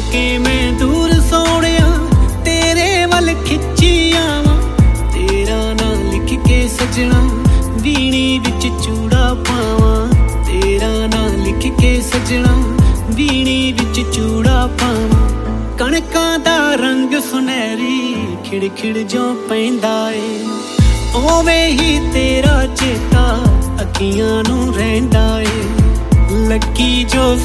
के मैं दूर सोहणिया तेरे वल खिच्ची आवां तेरा नाम लिख के सजना वीणी विच चूड़ा पावां तेरा नाम लिख के सजना वीणी विच चूड़ा पावां कणकां दा रंग सुनहरी खिड़ खिड़ जो पैंदा ए ओवें ही तेरा चेता अखियां नूं रहिंदा ए लगी जो